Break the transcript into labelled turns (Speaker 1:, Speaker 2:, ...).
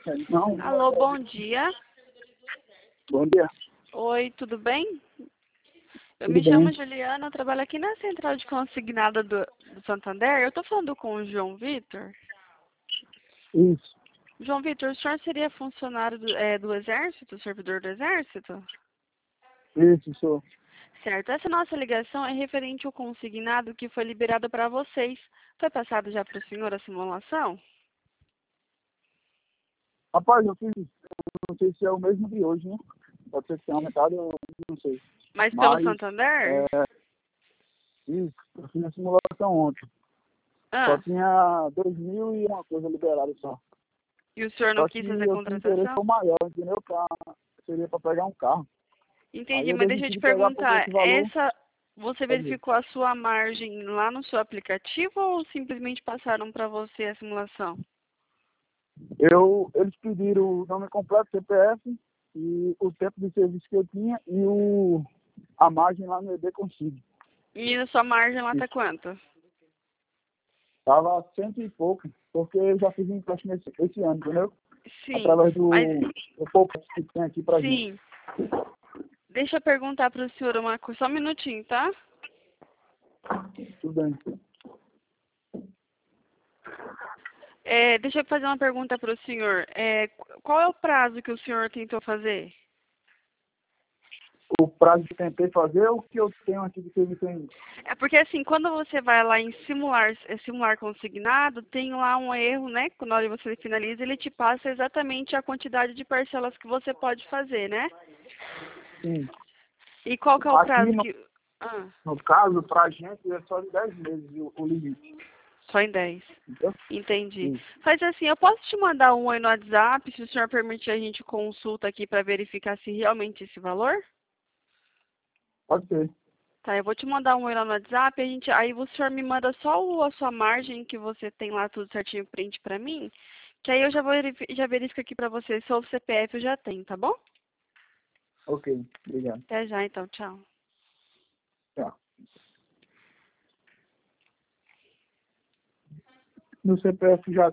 Speaker 1: Não,
Speaker 2: Alô, bom dia.
Speaker 1: bom dia.
Speaker 2: Oi, tudo bem? Eu
Speaker 1: Tudo
Speaker 2: me
Speaker 1: bem?
Speaker 2: chamo Juliana, eu trabalho aqui na central de consignada do Santander. Eu estou falando com o João Vitor.
Speaker 1: Isso,
Speaker 2: João Vitor, o senhor seria funcionário do Exército, servidor do Exército?
Speaker 1: isso, sou.
Speaker 2: Certo. Essa nossa ligação é referente ao consignado que foi liberado para vocês. Foi passado já para o senhor a simulação?
Speaker 1: Rapaz, eu fiz, não sei se é o mesmo de hoje, né? Pode ser que tenha aumentado, eu não sei.
Speaker 2: Mas pelo
Speaker 1: Mas,
Speaker 2: Santander?
Speaker 1: isso, eu fiz a simulação ontem. Só
Speaker 2: Ah,
Speaker 1: tinha 2.000 e uma coisa liberada só.
Speaker 2: e o senhor não
Speaker 1: Só que
Speaker 2: quis fazer
Speaker 1: eu tinha interesse
Speaker 2: contratação?
Speaker 1: por maior, entendeu? Seria para pegar um carro. Aí
Speaker 2: Entendi,
Speaker 1: eu
Speaker 2: mas deixa eu
Speaker 1: decidi
Speaker 2: te
Speaker 1: de pegar porque
Speaker 2: perguntar,
Speaker 1: esse valor.
Speaker 2: você
Speaker 1: Pode ver.
Speaker 2: verificou a sua margem lá no seu aplicativo ou simplesmente passaram para você a simulação?
Speaker 1: Eles pediram o nome completo, CPF, e o tempo de serviço que eu tinha e a margem lá no ED Consigo.
Speaker 2: E a sua margem lá tá
Speaker 1: Isso.
Speaker 2: quanto?
Speaker 1: Tava cento e pouco, porque eu já fiz um empréstimo esse ano, entendeu?
Speaker 2: Sim,
Speaker 1: Através
Speaker 2: mas
Speaker 1: do pouco que tem aqui pra gente.
Speaker 2: sim. Deixa eu perguntar para o senhor uma coisa, só um minutinho, tá?
Speaker 1: Tudo bem.
Speaker 2: Deixa eu fazer uma pergunta para o senhor. Qual é o prazo que o senhor tentou fazer?
Speaker 1: O prazo que eu tentei fazer é o que eu tenho aqui de serviço ainda.
Speaker 2: É porque assim, quando você vai lá em simular consignado, tem lá um erro, né? Quando hora você finaliza, ele te passa exatamente a quantidade de parcelas que você pode fazer, né?
Speaker 1: Sim.
Speaker 2: E qual que é o
Speaker 1: Aqui,
Speaker 2: prazo
Speaker 1: no,
Speaker 2: que... Ah,
Speaker 1: no caso, pra gente é só de 10 meses o limite.
Speaker 2: só em 10.
Speaker 1: Entendeu?
Speaker 2: Entendi.
Speaker 1: Isso.
Speaker 2: Faz assim, eu posso te mandar um aí no WhatsApp, se o senhor permitir a gente consulta aqui para verificar se realmente esse valor?
Speaker 1: Pode ser.
Speaker 2: Tá, eu vou te mandar um oi lá no WhatsApp, aí o senhor me manda só a sua margem que você tem lá tudo certinho, print pra mim, que aí eu já verifico aqui pra você se o CPF eu já tenho, tá bom?
Speaker 1: Ok. Obrigado.
Speaker 2: Até já então, tchau.
Speaker 1: Tchau. No CPF já